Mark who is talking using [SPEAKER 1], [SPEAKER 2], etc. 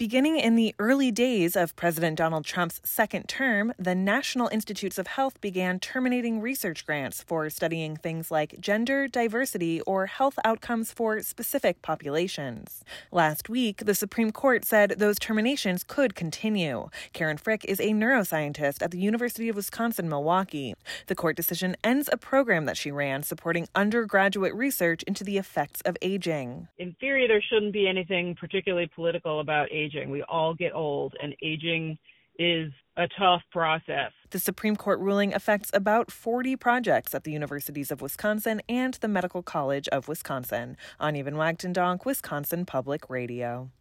[SPEAKER 1] Beginning in the early days of President Donald Trump's second term, the National Institutes of Health began terminating research grants for studying things like gender, diversity, or health outcomes for specific populations. Last week, the Supreme Court said those terminations could continue. Karen Frick is a neuroscientist at the University of Wisconsin-Milwaukee. The court decision ends a program that she ran supporting undergraduate research into the effects of aging.
[SPEAKER 2] In theory, there shouldn't be anything particularly political about aging. We all get old, and aging is a tough process.
[SPEAKER 1] The Supreme Court ruling affects about 40 projects at the Universities of Wisconsin and the Medical College of Wisconsin. Anya Van Wagtendonk, Wisconsin Public Radio.